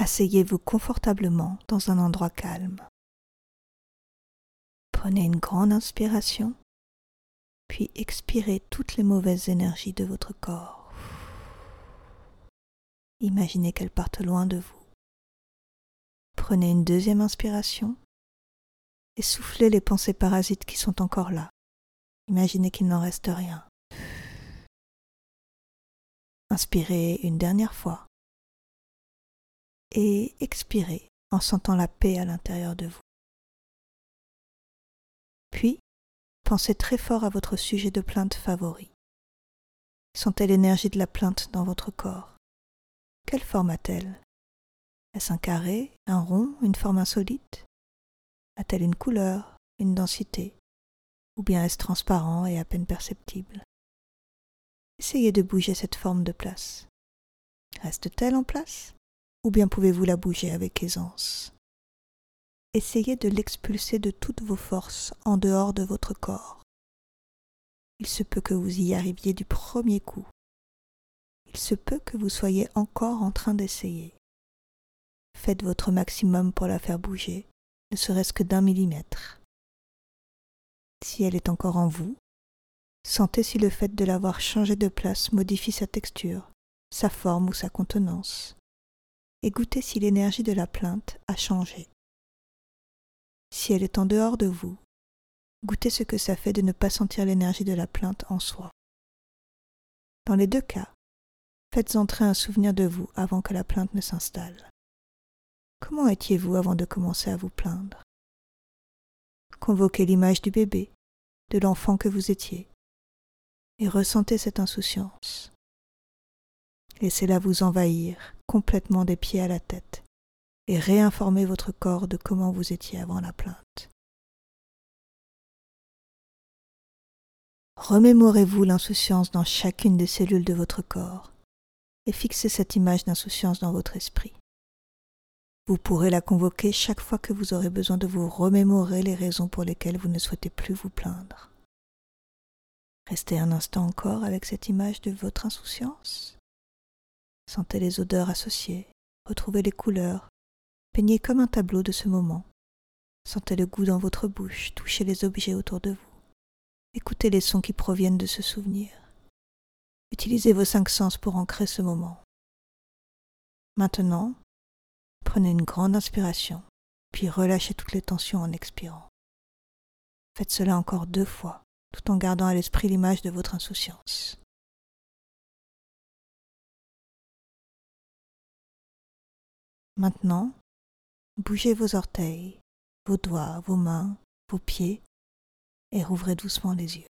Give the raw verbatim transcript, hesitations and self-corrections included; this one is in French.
Asseyez-vous confortablement dans un endroit calme. Prenez une grande inspiration, puis expirez toutes les mauvaises énergies de votre corps. Imaginez qu'elles partent loin de vous. Prenez une deuxième inspiration et soufflez les pensées parasites qui sont encore là. Imaginez qu'il n'en reste rien. Inspirez une dernière fois et expirez en sentant la paix à l'intérieur de vous. Puis, pensez très fort à votre sujet de plainte favori. Sentez l'énergie de la plainte dans votre corps. Quelle forme a-t-elle ? Est-ce un carré, un rond, une forme insolite ? A-t-elle une couleur, une densité ? Ou bien est-ce transparent et à peine perceptible ? Essayez de bouger cette forme de place. Reste-t-elle en place ? Ou bien pouvez-vous la bouger avec aisance ? Essayez de l'expulser de toutes vos forces en dehors de votre corps. Il se peut que vous y arriviez du premier coup. Il se peut que vous soyez encore en train d'essayer. Faites votre maximum pour la faire bouger, ne serait-ce que d'un millimètre. Si elle est encore en vous, sentez si le fait de l'avoir changée de place modifie sa texture, sa forme ou sa contenance, et goûtez si l'énergie de la plainte a changé. Si elle est en dehors de vous, goûtez ce que ça fait de ne pas sentir l'énergie de la plainte en soi. Dans les deux cas, faites entrer un souvenir de vous avant que la plainte ne s'installe. Comment étiez-vous avant de commencer à vous plaindre ? Convoquez l'image du bébé, de l'enfant que vous étiez, et ressentez cette insouciance. Laissez-la vous envahir complètement des pieds à la tête et réinformez votre corps de comment vous étiez avant la plainte. Remémorez-vous l'insouciance dans chacune des cellules de votre corps et fixez cette image d'insouciance dans votre esprit. Vous pourrez la convoquer chaque fois que vous aurez besoin de vous remémorer les raisons pour lesquelles vous ne souhaitez plus vous plaindre. Restez un instant encore avec cette image de votre insouciance. Sentez les odeurs associées, retrouvez les couleurs, peignez comme un tableau de ce moment. Sentez le goût dans votre bouche, touchez les objets autour de vous. Écoutez les sons qui proviennent de ce souvenir. Utilisez vos cinq sens pour ancrer ce moment. Maintenant, prenez une grande inspiration, puis relâchez toutes les tensions en expirant. Faites cela encore deux fois, tout en gardant à l'esprit l'image de votre insouciance. Maintenant, bougez vos orteils, vos doigts, vos mains, vos pieds et rouvrez doucement les yeux.